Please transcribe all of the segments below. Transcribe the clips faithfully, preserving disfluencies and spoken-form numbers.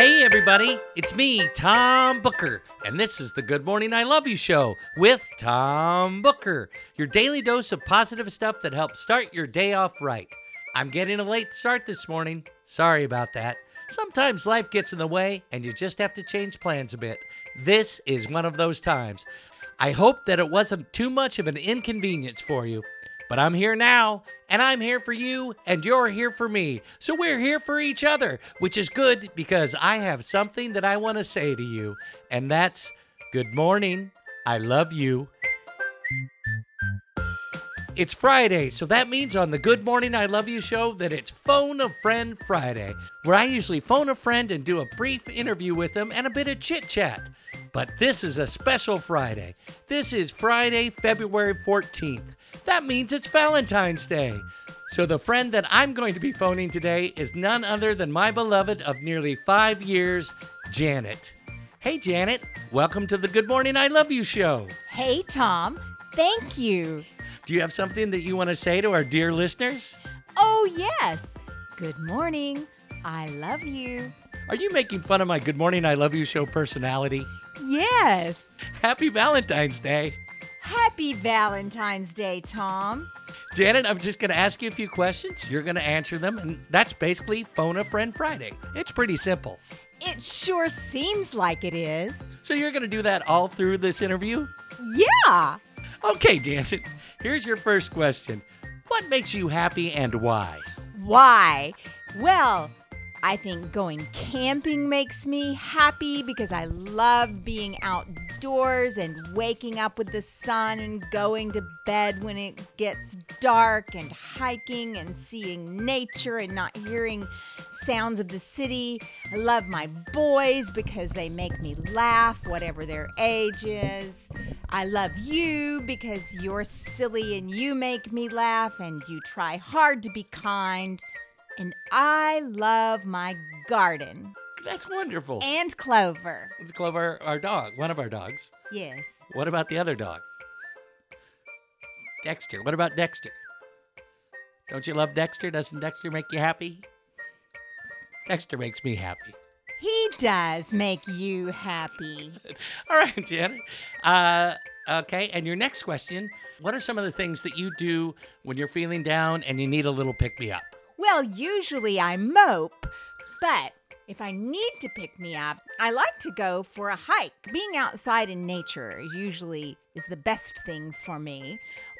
Hey everybody, it's me, Tom Booker, and this is the Good Morning I Love You show with Tom Booker, your daily dose of positive stuff that helps start your day off right. I'm getting a late start this morning. Sorry about that. Sometimes life gets in the way and you just have to change plans a bit. This is one of those times. I hope that it wasn't too much of an inconvenience for you. But I'm here now, and I'm here for you, and you're here for me. So we're here for each other, which is good because I have something that I want to say to you. And that's, good morning, I love you. It's Friday, so that means on the Good Morning I Love You show that it's Phone a Friend Friday, where I usually phone a friend and do a brief interview with them and a bit of chit-chat. But this is a special Friday. This is Friday, February fourteenth. That means it's Valentine's Day. So the friend that I'm going to be phoning today is none other than my beloved of nearly five years, Janet. Hey, Janet. Welcome to the Good Morning I Love You show. Hey, Tom. Thank you. Do you have something that you want to say to our dear listeners? Oh, yes. Good morning. I love you. Are you making fun of my Good Morning I Love You show personality? Yes. Happy Valentine's Day. Happy Valentine's Day, Tom. Janet, I'm just going to ask you a few questions. You're going to answer them, and that's basically Phone a Friend Friday. It's pretty simple. It sure seems like it is. So you're going to do that all through this interview? Yeah. Okay, Janet. Here's your first question. What makes you happy and why? Why? Well, I think going camping makes me happy because I love being outdoors and waking up with the sun and going to bed when it gets dark and hiking and seeing nature and not hearing sounds of the city. I love my boys because they make me laugh, whatever their age is. I love you because you're silly and you make me laugh and you try hard to be kind. And I love my garden. That's wonderful. And Clover. Clover, our dog, one of our dogs. Yes. What about the other dog? Dexter. What about Dexter? Don't you love Dexter? Doesn't Dexter make you happy? Dexter makes me happy. He does make you happy. All right, Janet. Uh, okay, and your next question, what are some of the things that you do when you're feeling down and you need a little pick-me-up? Well, usually I mope, but if I need to pick me up, I like to go for a hike. Being outside in nature usually is the best thing for me.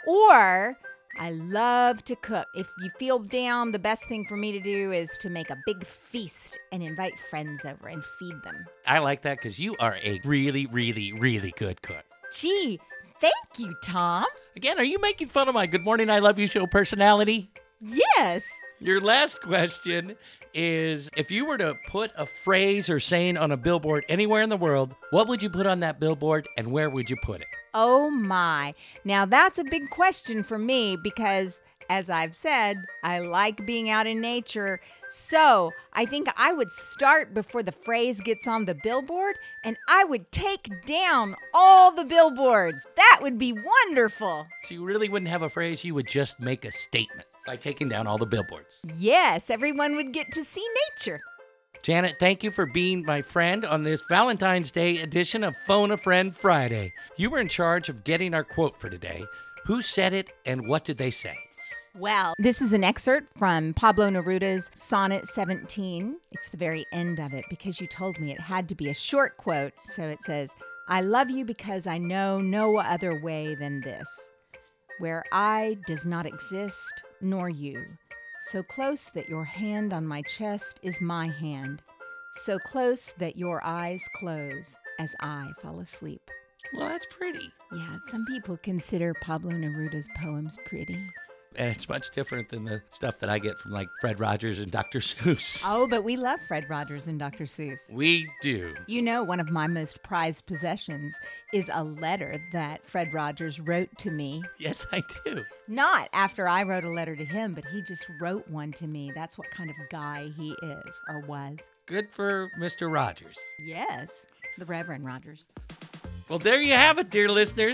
Or I love to cook. If you feel down, the best thing for me to do is to make a big feast and invite friends over and feed them. I like that because you are a really, really, really good cook. Gee, thank you, Tom. Again, are you making fun of my Good Morning I Love You show personality? Yes. Your last question is, if you were to put a phrase or saying on a billboard anywhere in the world, what would you put on that billboard and where would you put it? Oh my. Now that's a big question for me because, as I've said, I like being out in nature. So I think I would start before the phrase gets on the billboard and I would take down all the billboards. That would be wonderful. So you really wouldn't have a phrase, you would just make a statement by taking down all the billboards. Yes, everyone would get to see nature. Janet, thank you for being my friend on this Valentine's Day edition of Phone a Friend Friday. You were in charge of getting our quote for today. Who said it and what did they say? Well, this is an excerpt from Pablo Neruda's Sonnet seventeen. It's the very end of it because you told me it had to be a short quote. So it says, I love you because I know no other way than this, where I does not exist, nor you. So close that your hand on my chest is my hand. So close that your eyes close as I fall asleep. Well, that's pretty. Yeah, some people consider Pablo Neruda's poems pretty. And it's much different than the stuff that I get from like Fred Rogers and Doctor Seuss. Oh, but we love Fred Rogers and Doctor Seuss. We do. You know, one of my most prized possessions is a letter that Fred Rogers wrote to me. Yes, I do. Not after I wrote a letter to him, but he just wrote one to me. That's what kind of guy he is, or was. Good for Mister Rogers. Yes, the Reverend Rogers. Well, there you have it, dear listeners.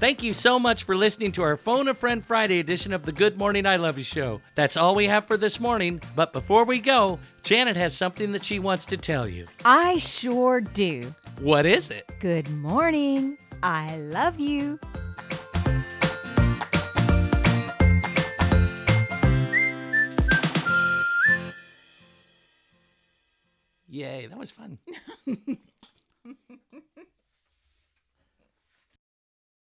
Thank you so much for listening to our Phone a Friend Friday edition of the Good Morning I Love You show. That's all we have for this morning. But before we go, Janet has something that she wants to tell you. I sure do. What is it? Good morning. I love you. Yay, that was fun.